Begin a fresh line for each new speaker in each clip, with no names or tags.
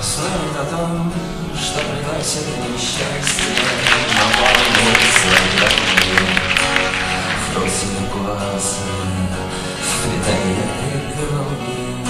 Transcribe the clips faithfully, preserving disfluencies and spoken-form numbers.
Знает о том, что приносит несчастье, наполнит свои дороги в розовые глаза, в притаенные груди.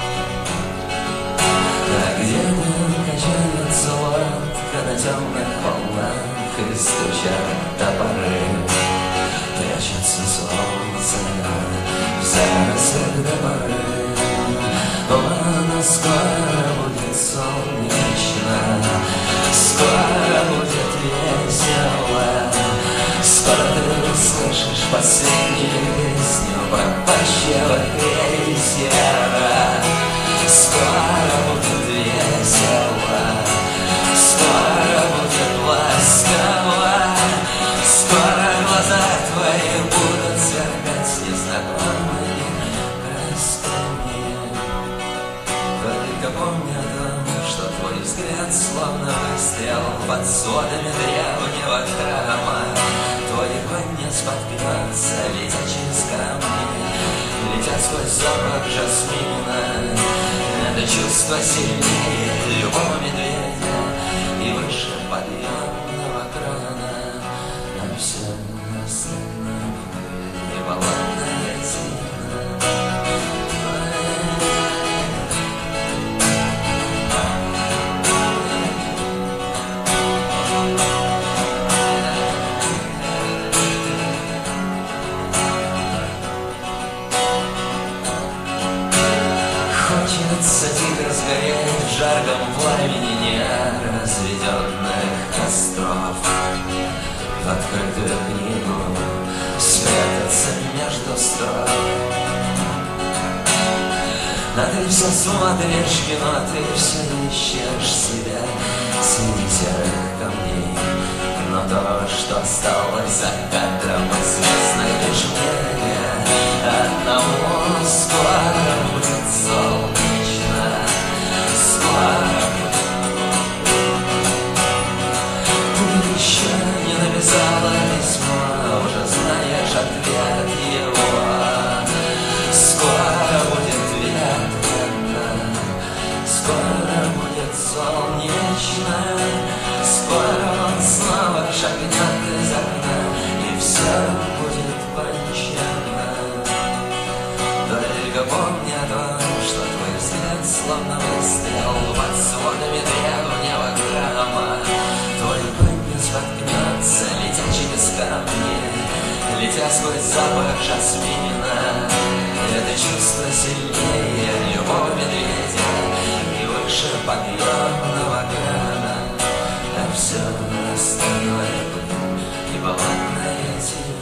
А где-то качается лодка на темных волнах, и стучат топоры, прячется солнце в зарослях до поры. Но скоро будет солнечно, скоро будет весело, скоро ты услышишь последнюю песню пропащего крейсера. Скоро будет весело, скоро будет ласково, скоро глаза твои будут сверкать незнакомыми красками. Только помни о том, что твой взгляд словно выстрел под сводами древнего храма. Твой конь не споткнется, летя через камни, летя сквозь запах жасмина. Это чувство сильнее любого медведя и выше подъемного крана. А все остальное и балладная тина. Хочется дико сгореть в жарком пламени неразведенных костров, в открытую книгу спрятаться между строк. А ты все смотришь кино, ты все ищешь себя среди серых камней. Но то, что осталось за кадром, известно лишь мне одному. Скоро будет солнечно, скоро будет. Ты еще не написала письмо, уже знаешь ответ его. Скоро будет ветрено, скоро будет солнечно, скоро он снова шагнет из окна, и все будет кончено. Только помни о том, что твой взгляд словно выстрел под сводами древнего храма. Твой конь не споткнется, летя через камни, летя сквозь запах жасмина. Это чувство сильнее любого медведя и выше подъемного крана. А все остальное будет и балладная тень.